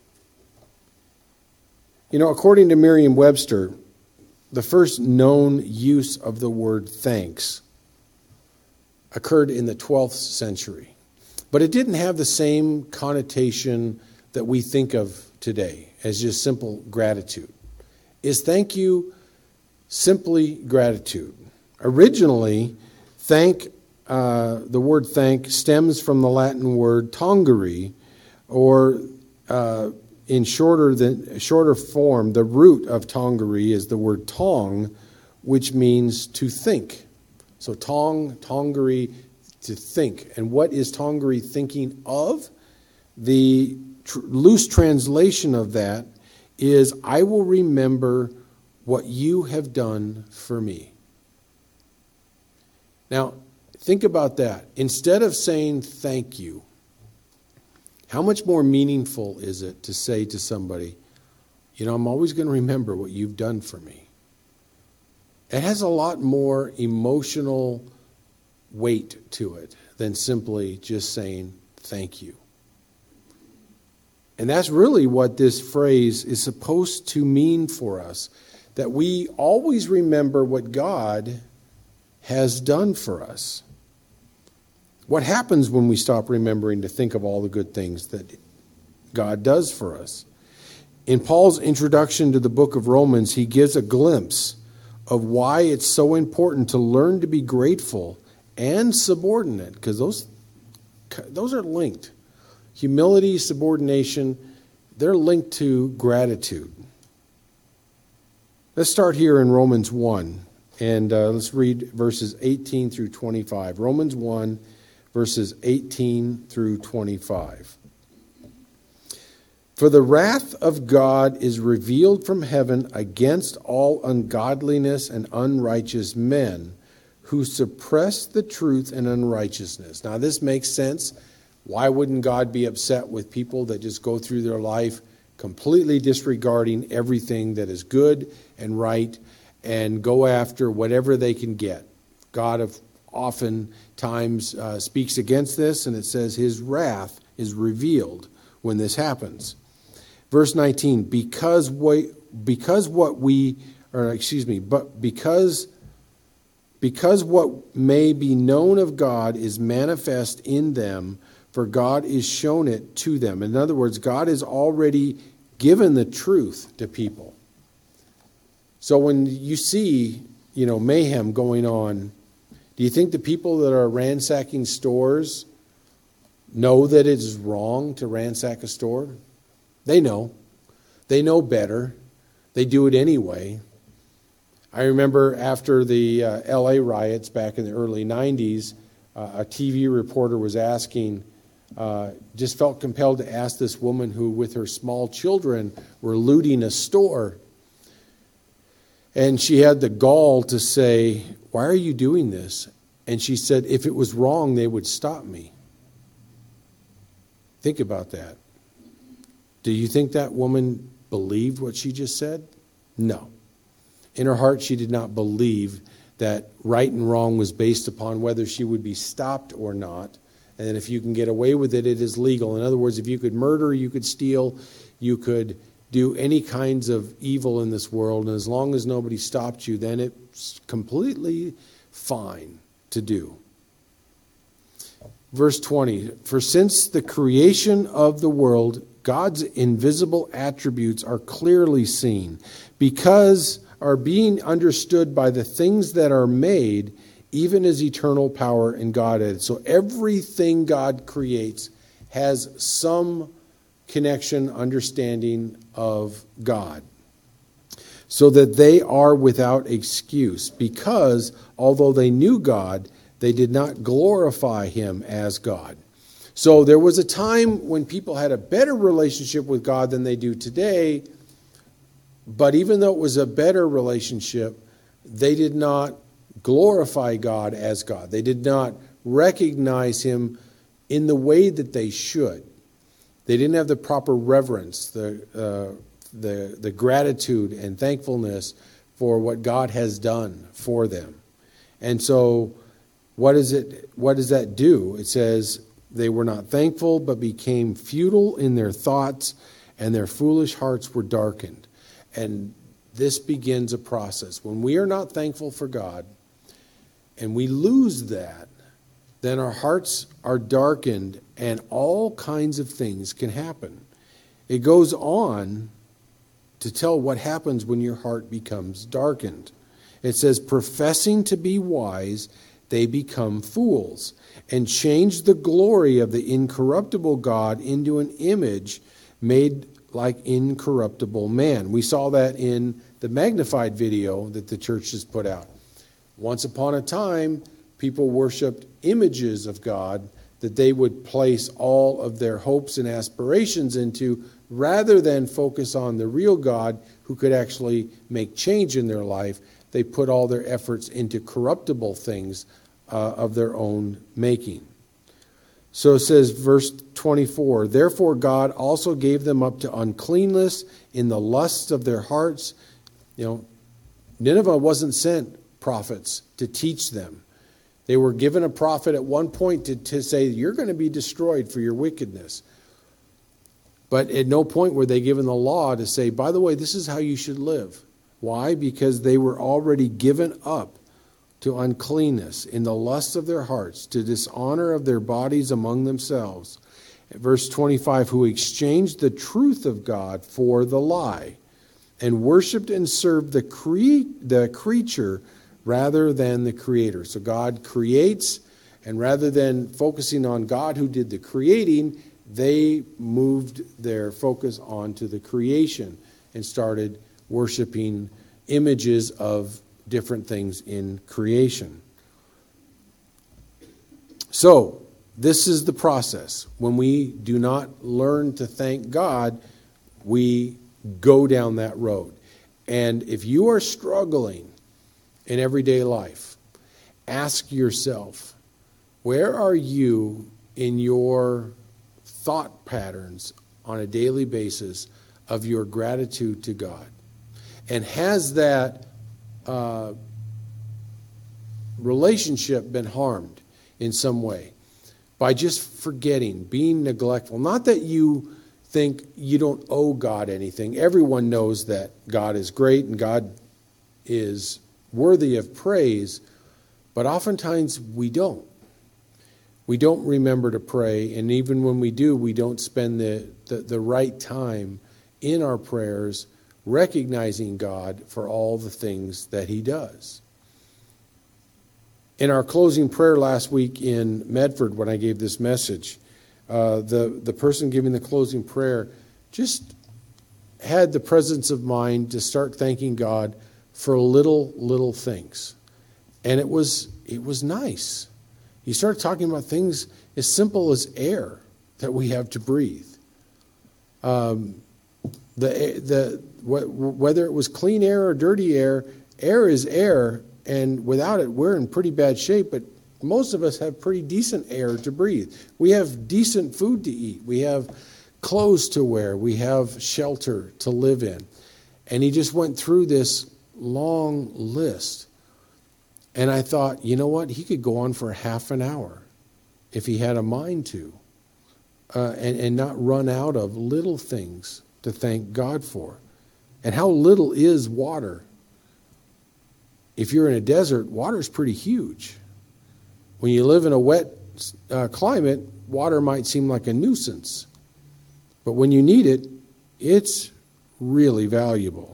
You know, according to Merriam-Webster, the first known use of the word thanks occurred in the twelfth century. But it didn't have the same connotation that we think of today as just simple gratitude. Is thank you simply gratitude? Originally, thank, uh, the word thank stems from the Latin word tongere, or uh, in shorter than shorter form, the root of tongere is the word tong, which means to think. So tong, tongere, to think. And what is tongere thinking of? The tr- loose translation of that is, I will remember what you have done for me. Now, think about that. Instead of saying thank you, how much more meaningful is it to say to somebody, you know, I'm always going to remember what you've done for me. It has a lot more emotional weight to it than simply just saying thank you. And that's really what this phrase is supposed to mean for us, that we always remember what God has done for us. What happens when we stop remembering to think of all the good things that God does for us? In Paul's introduction to the book of Romans, he gives a glimpse of why it's so important to learn to be grateful and subordinate, because those, those are linked. Humility, subordination, they're linked to gratitude. Let's start here in Romans one, and uh, let's read verses eighteen through twenty-five. Romans one, verses eighteen through twenty-five. For the wrath of God is revealed from heaven against all ungodliness and unrighteous men, who suppress the truth in unrighteousness. Now, this makes sense. Why wouldn't God be upset with people that just go through their life completely disregarding everything that is good and right and go after whatever they can get? God of oftentimes uh, speaks against this, and it says his wrath is revealed when this happens. Verse nineteen, because we, because what we, or excuse me, but because Because what may be known of God is manifest in them, for God is shown it to them. In other words, God has already given the truth to people. So when you see, you know, mayhem going on, do you think the people that are ransacking stores know that it is wrong to ransack a store? They know. They know better. They do it anyway. I remember after the uh, L A riots back in the early nineties, uh, a T V reporter was asking, uh, just felt compelled to ask this woman who, with her small children, were looting a store. And she had the gall to say, why are you doing this? And she said, if it was wrong, they would stop me. Think about that. Do you think that woman believed what she just said? No. In her heart, she did not believe that right and wrong was based upon whether she would be stopped or not. And then if you can get away with it, it is legal. In other words, if you could murder, you could steal, you could do any kinds of evil in this world, and as long as nobody stopped you, then it's completely fine to do. Verse twenty, for since the creation of the world, God's invisible attributes are clearly seen, because are being understood by the things that are made, even as eternal power and Godhead. So everything God creates has some connection, understanding of God, so that they are without excuse, because although they knew God, they did not glorify him as God. So there was a time when people had a better relationship with God than they do today, but even though it was a better relationship, they did not glorify God as God. They did not recognize him in the way that they should. They didn't have the proper reverence, the uh, the the gratitude and thankfulness for what God has done for them. And so what is it what does that do? It says they were not thankful, but became futile in their thoughts, and their foolish hearts were darkened. And this begins a process. When we are not thankful for God, and we lose that, then our hearts are darkened, and all kinds of things can happen. It goes on to tell what happens when your heart becomes darkened. It says, professing to be wise, they become fools, and change the glory of the incorruptible God into an image made like incorruptible man. We saw that in the magnified video that the church has put out. Once upon a time, people worshipped images of God that they would place all of their hopes and aspirations into, rather than focus on the real God who could actually make change in their life. They put all their efforts into corruptible things uh, of their own making. So it says, verse twenty-four, therefore God also gave them up to uncleanness in the lusts of their hearts. You know, Nineveh wasn't sent prophets to teach them. They were given a prophet at one point to, to say, you're going to be destroyed for your wickedness. But at no point were they given the law to say, by the way, this is how you should live. Why? Because they were already given up to uncleanness in the lust of their hearts, to dishonor of their bodies among themselves. Verse twenty-five, who exchanged the truth of God for the lie, and worshipped and served the cre- the creature rather than the Creator. So God creates, and rather than focusing on God who did the creating, they moved their focus onto the creation and started worshiping images of different things in creation. So, this is the process. When we do not learn to thank God, we go down that road. And if you are struggling in everyday life, ask yourself, where are you in your thought patterns on a daily basis of your gratitude to God? And has that uh, relationship been harmed in some way by just forgetting, being neglectful? Not that you think you don't owe God anything. Everyone knows that God is great and God is worthy of praise, but oftentimes we don't. We don't remember to pray, and even when we do, we don't spend the, the, the right time in our prayers recognizing God for all the things that He does. In our closing prayer last week in Medford, when I gave this message, uh, the, the person giving the closing prayer just had the presence of mind to start thanking God for little, little things. And it was it was nice. He started talking about things as simple as air that we have to breathe. Um, the the whether it was clean air or dirty air, air is air, and without it, we're in pretty bad shape. But most of us have pretty decent air to breathe. We have decent food to eat. We have clothes to wear. We have shelter to live in. And he just went through this long list. And I thought, you know what? He could go on for half an hour if he had a mind to, uh, and, and not run out of little things to thank God for. And how little is water? If you're in a desert, water is pretty huge. When you live in a wet uh, climate, water might seem like a nuisance. But when you need it, it's really valuable.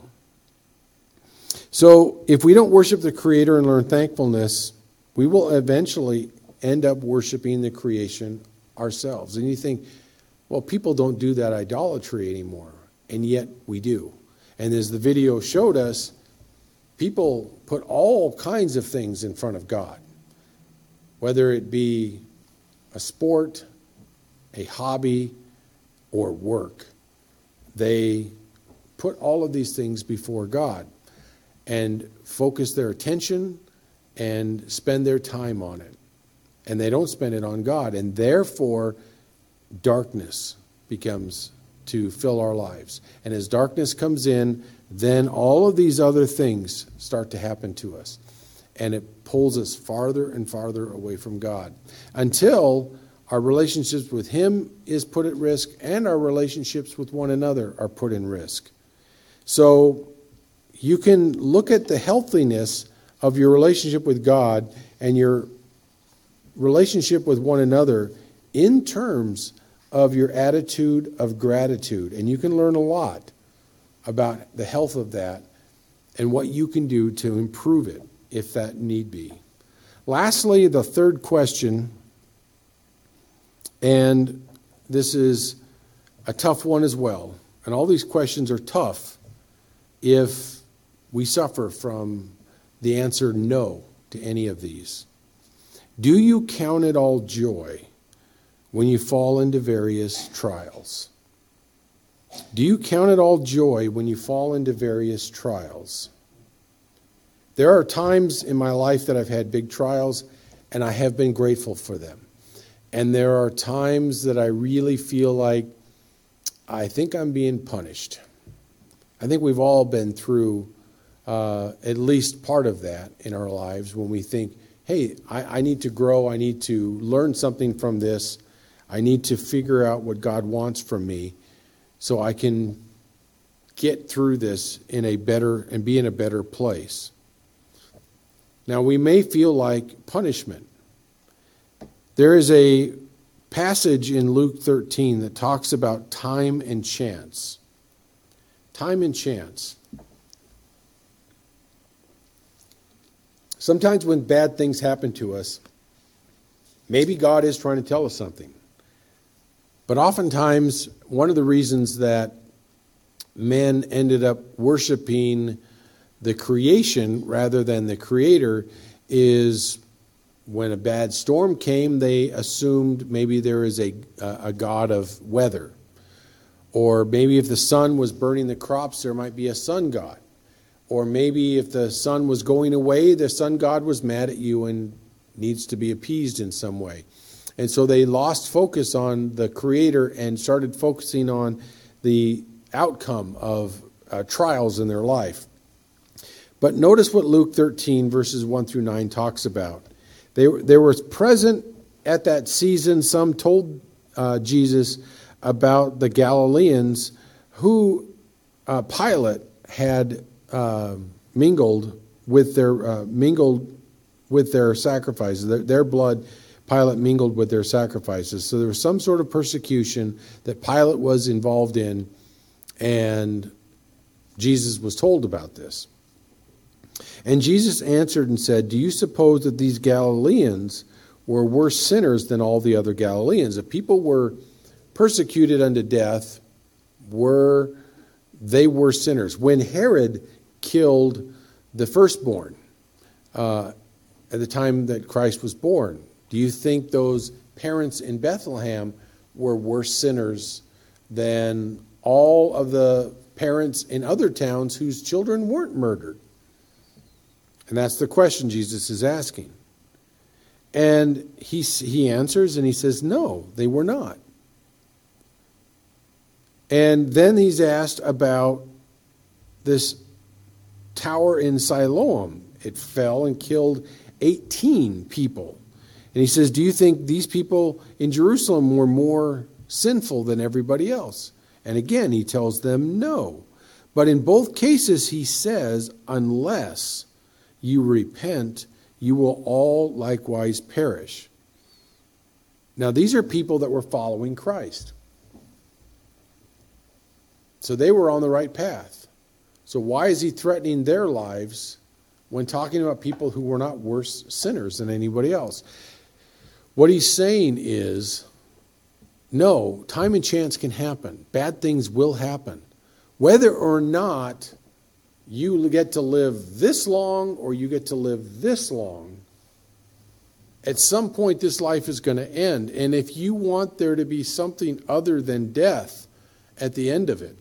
So if we don't worship the Creator and learn thankfulness, we will eventually end up worshiping the creation ourselves. And you think, well, people don't do that idolatry anymore. And yet we do. And as the video showed us, people put all kinds of things in front of God. Whether it be a sport, a hobby, or work. They put all of these things before God and focus their attention and spend their time on it. And they don't spend it on God. And therefore, darkness becomes to fill our lives. And as darkness comes in, then all of these other things start to happen to us. And it pulls us farther and farther away from God. Until our relationships with Him is put at risk and our relationships with one another are put in risk. So you can look at the healthiness of your relationship with God and your relationship with one another in terms of your attitude of gratitude. And you can learn a lot about the health of that and what you can do to improve it if that need be. Lastly, the third question, and this is a tough one as well. And all these questions are tough if we suffer from the answer no to any of these. Do you count it all joy when you fall into various trials? Do you count it all joy when you fall into various trials? There are times in my life that I've had big trials, and I have been grateful for them. And there are times that I really feel like I think I'm being punished. I think we've all been through uh, at least part of that in our lives when we think, hey, I, I need to grow. I need to learn something from this. I need to figure out what God wants from me so I can get through this in a better and be in a better place. Now, we may feel like punishment. There is a passage in Luke thirteen that talks about time and chance. Time and chance. Sometimes when bad things happen to us, maybe God is trying to tell us something. But oftentimes, one of the reasons that men ended up worshiping the creation rather than the Creator is when a bad storm came, they assumed maybe there is a, a god of weather. Or maybe if the sun was burning the crops, there might be a sun god. Or maybe if the sun was going away, the sun god was mad at you and needs to be appeased in some way. And so they lost focus on the Creator and started focusing on the outcome of uh, trials in their life. But notice what Luke thirteen, verses one through nine talks about. They, there was present at that season, some told uh, Jesus about the Galileans who uh, Pilate had uh, mingled with their uh, mingled with their sacrifices. Their, their blood, Pilate mingled with their sacrifices. So there was some sort of persecution that Pilate was involved in, and Jesus was told about this. And Jesus answered and said, "Do you suppose that these Galileans were worse sinners than all the other Galileans?" If people were persecuted unto death, were they were sinners. When Herod killed the firstborn uh, at the time that Christ was born, do you think those parents in Bethlehem were worse sinners than all of the parents in other towns whose children weren't murdered? And that's the question Jesus is asking. And he, he answers and he says, no, they were not. And then he's asked about this tower in Siloam. It fell and killed eighteen people. And he says, do you think these people in Jerusalem were more sinful than everybody else? And again, he tells them no. But in both cases, he says, unless you repent, you will all likewise perish. Now, these are people that were following Christ. So they were on the right path. So why is he threatening their lives when talking about people who were not worse sinners than anybody else? What he's saying is, no, time and chance can happen. Bad things will happen. Whether or not you get to live this long or you get to live this long, at some point this life is going to end. And if you want there to be something other than death at the end of it,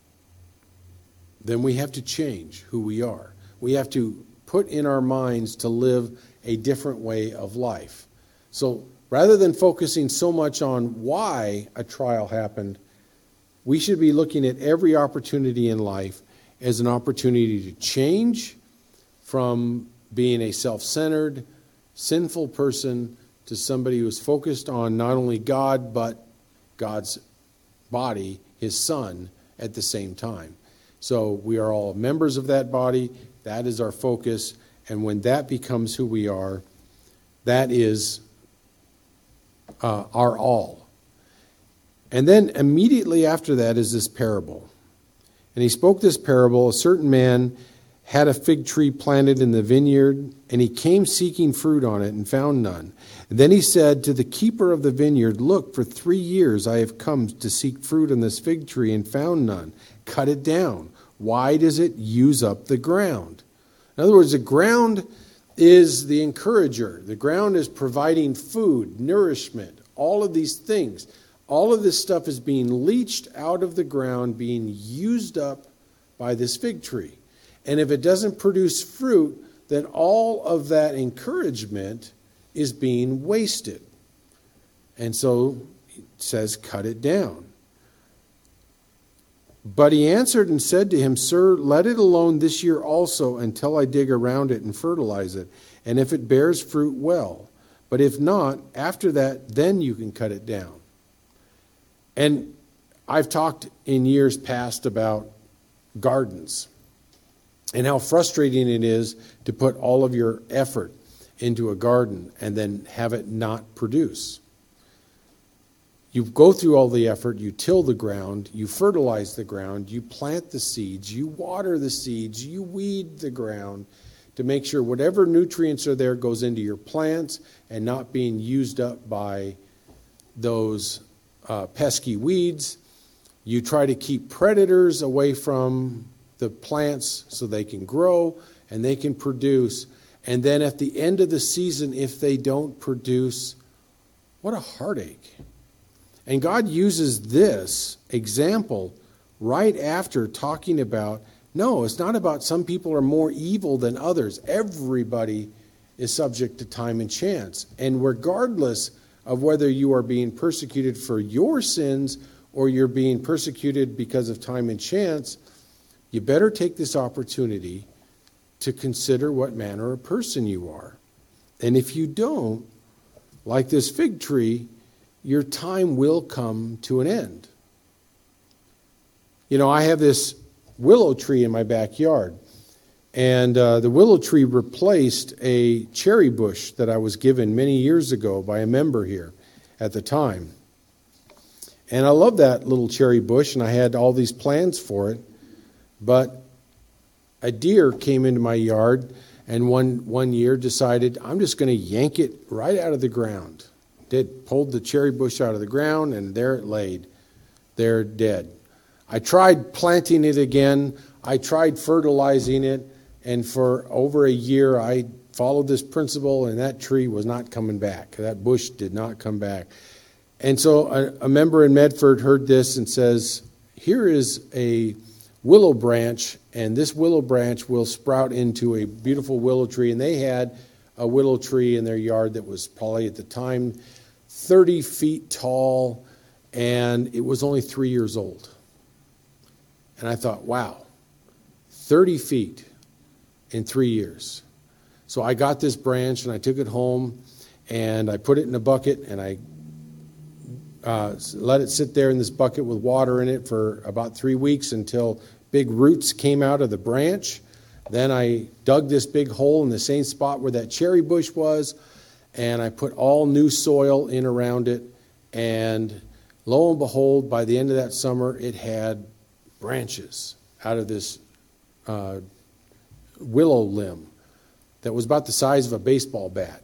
then we have to change who we are. We have to put in our minds to live a different way of life. So rather than focusing so much on why a trial happened, we should be looking at every opportunity in life as an opportunity to change from being a self-centered, sinful person to somebody who is focused on not only God, but God's body, his son, at the same time. So we are all members of that body. That is our focus. And when that becomes who we are, that is uh, our all. And then immediately after that is this parable. And he spoke this parable. A certain man had a fig tree planted in the vineyard, and he came seeking fruit on it and found none. And then he said to the keeper of the vineyard, look, for three years I have come to seek fruit on this fig tree and found none. Cut it down. Why does it use up the ground? In other words, the ground is the encourager. The ground is providing food, nourishment, all of these things. All of this stuff is being leached out of the ground, being used up by this fig tree. And if it doesn't produce fruit, then all of that encouragement is being wasted. And so it says, cut it down. But he answered and said to him, Sir, let it alone this year also until I dig around it and fertilize it. And if it bears fruit, well. But if not, after that, then you can cut it down. And I've talked in years past about gardens and how frustrating it is to put all of your effort into a garden and then have it not produce. You go through all the effort, you till the ground, you fertilize the ground, you plant the seeds, you water the seeds, you weed the ground to make sure whatever nutrients are there goes into your plants and not being used up by those uh, pesky weeds. You try to keep predators away from the plants so they can grow and they can produce. And then at the end of the season, if they don't produce, what a heartache. And God uses this example right after talking about, no, it's not about some people are more evil than others. Everybody is subject to time and chance. And regardless of whether you are being persecuted for your sins or you're being persecuted because of time and chance, you better take this opportunity to consider what manner of person you are. And if you don't, like this fig tree, your time will come to an end. You know, I have this willow tree in my backyard, and uh, the willow tree replaced a cherry bush that I was given many years ago by a member here at the time. And I love that little cherry bush, and I had all these plans for it, but a deer came into my yard and one, one year decided, I'm just going to yank it right out of the ground. Did pulled the cherry bush out of the ground, and there it laid, there dead. I tried planting it again. I tried fertilizing it, and for over a year I followed this principle, and that tree was not coming back. That bush did not come back. And so a, a member in Medford heard this and says, here is a willow branch, and this willow branch will sprout into a beautiful willow tree. And they had a willow tree in their yard that was probably at the time thirty feet tall, and it was only three years old. And I thought, wow, thirty feet in three years. So I got this branch and I took it home and I put it in a bucket and I uh, let it sit there in this bucket with water in it for about three weeks until big roots came out of the branch. Then I dug this big hole in the same spot where that cherry bush was, and I put all new soil in around it. And lo and behold, by the end of that summer, it had branches out of this uh, willow limb that was about the size of a baseball bat.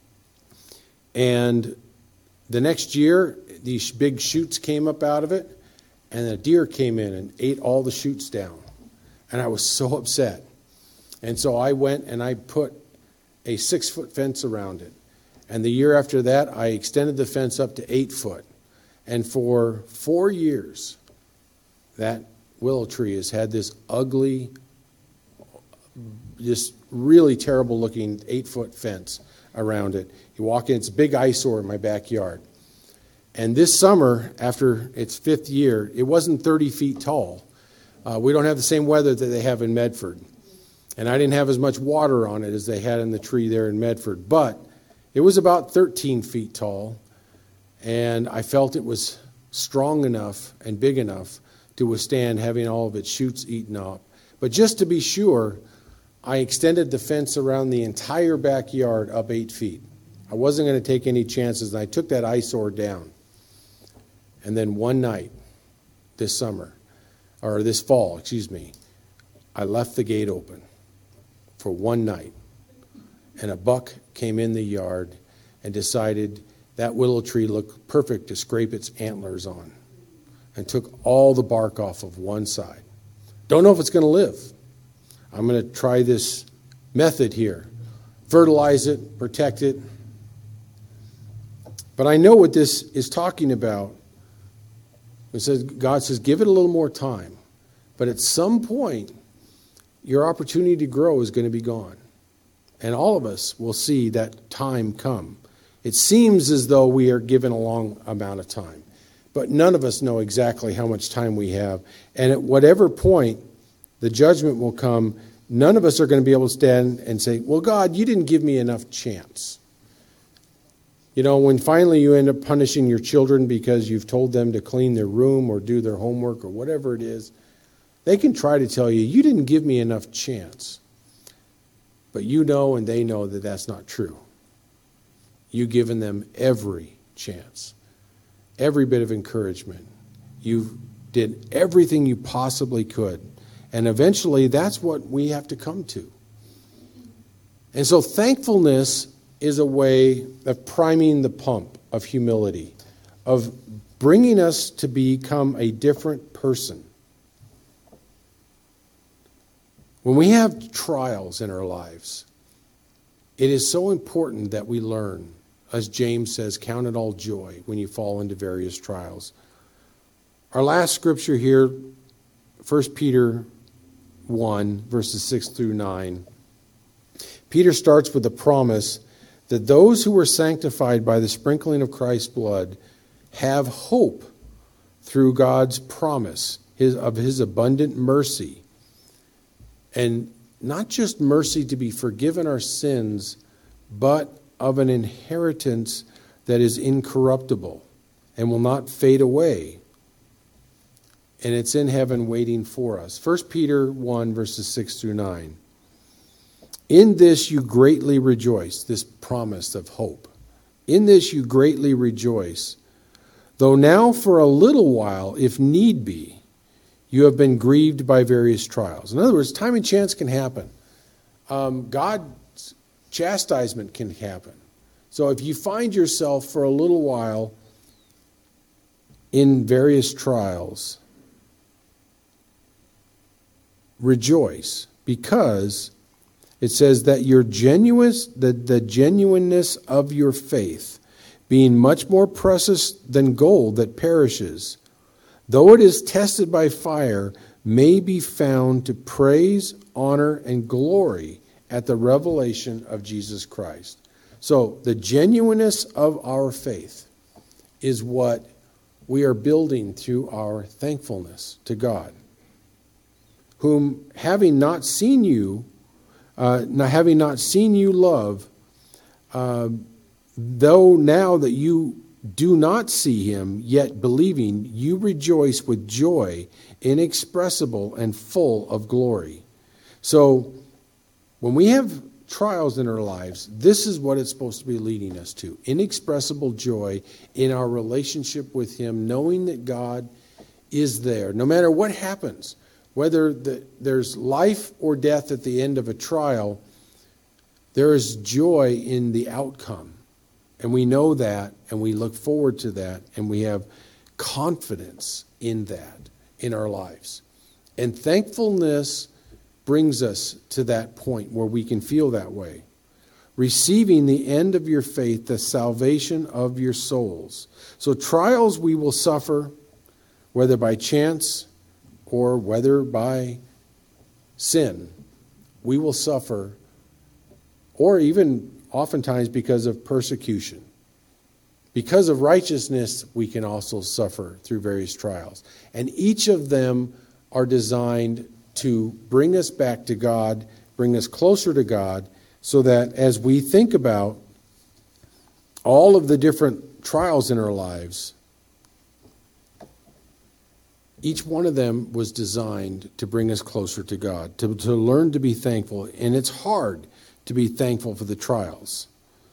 And the next year, these big shoots came up out of it, and a deer came in and ate all the shoots down. And I was so upset. And so I went and I put a six-foot fence around it. And the year after that, I extended the fence up to eight foot. And for four years, that willow tree has had this ugly, just really terrible-looking eight-foot fence around it. You walk in, it's a big eyesore in my backyard. And this summer, after its fifth year, it wasn't thirty feet tall. Uh, we don't have the same weather that they have in Medford. And I didn't have as much water on it as they had in the tree there in Medford. But it was about thirteen feet tall. And I felt it was strong enough and big enough to withstand having all of its shoots eaten up. But just to be sure, I extended the fence around the entire backyard up eight feet. I wasn't going to take any chances, and I took that eyesore down. And then one night, this summer, or this fall, excuse me, I left the gate open for one night. And a buck came in the yard and decided that willow tree looked perfect to scrape its antlers on, and took all the bark off of one side. Don't know if it's going to live. I'm going to try this method here. Fertilize it, protect it. But I know what this is talking about. It says, God says, give it a little more time. But at some point, your opportunity to grow is going to be gone. And all of us will see that time come. It seems as though we are given a long amount of time. But none of us know exactly how much time we have. And at whatever point the judgment will come, none of us are going to be able to stand and say, well, God, you didn't give me enough chance. You know, when finally you end up punishing your children because you've told them to clean their room or do their homework or whatever it is, they can try to tell you, you didn't give me enough chance. But you know and they know that that's not true. You've given them every chance, every bit of encouragement. You did everything you possibly could. And eventually that's what we have to come to. And so thankfulness is a way of priming the pump of humility, of bringing us to become a different person. When we have trials in our lives, it is so important that we learn, as James says, count it all joy when you fall into various trials. Our last scripture here, First Peter one, verses six through nine. Peter starts with the promise that those who were sanctified by the sprinkling of Christ's blood have hope through God's promise his, of his abundant mercy. And not just mercy to be forgiven our sins, but of an inheritance that is incorruptible and will not fade away. And it's in heaven waiting for us. First Peter one, verses six through nine. In this you greatly rejoice, this promise of hope. In this you greatly rejoice, though now for a little while, if need be, you have been grieved by various trials. In other words, time and chance can happen. Um, God's chastisement can happen. So if you find yourself for a little while in various trials, rejoice, because it says that your genuine, the, the genuineness of your faith, being much more precious than gold that perishes, though it is tested by fire, may be found to praise, honor, and glory at the revelation of Jesus Christ. So the genuineness of our faith is what we are building through our thankfulness to God, whom, having not seen you, Uh, now, having not seen you love, uh, though now that you do not see him, yet believing, you rejoice with joy inexpressible and full of glory. So, when we have trials in our lives, this is what it's supposed to be leading us to. Inexpressible joy in our relationship with him, knowing that God is there. No matter what happens, whether the, there's life or death at the end of a trial, there is joy in the outcome. And we know that, and we look forward to that, and we have confidence in that in our lives. And thankfulness brings us to that point where we can feel that way. Receiving the end of your faith, the salvation of your souls. So trials we will suffer, whether by chance or whether by sin, we will suffer, or even oftentimes because of persecution. Because of righteousness, we can also suffer through various trials. And each of them are designed to bring us back to God, bring us closer to God, so that as we think about all of the different trials in our lives, each one of them was designed to bring us closer to God, to, to learn to be thankful. And it's hard to be thankful for the trials.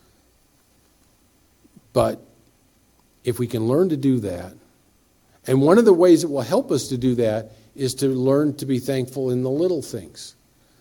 But if we can learn to do that, and one of the ways it will help us to do that is to learn to be thankful in the little things.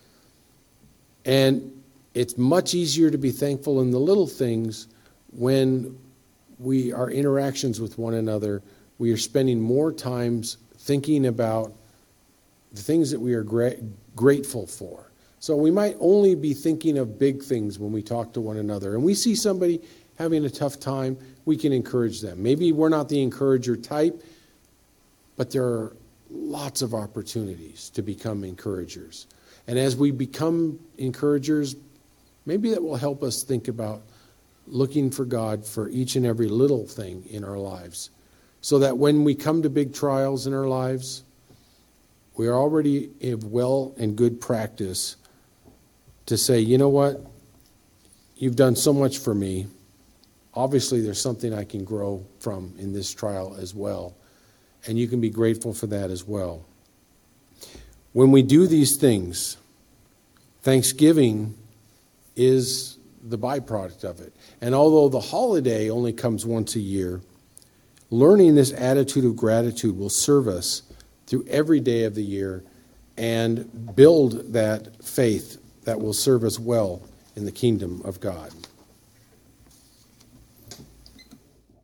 And it's much easier to be thankful in the little things when we our interactions with one another, we are spending more times thinking about the things that we are gra- grateful for. So we might only be thinking of big things when we talk to one another. And we see somebody having a tough time, we can encourage them. Maybe we're not the encourager type, but there are lots of opportunities to become encouragers. And as we become encouragers, maybe that will help us think about looking for God for each and every little thing in our lives. So that when we come to big trials in our lives, we are already in well and good practice to say, you know what? You've done so much for me. Obviously, there's something I can grow from in this trial as well. And you can be grateful for that as well. When we do these things, Thanksgiving is the byproduct of it. And although the holiday only comes once a year, learning this attitude of gratitude will serve us through every day of the year and build that faith that will serve us well in the kingdom of God.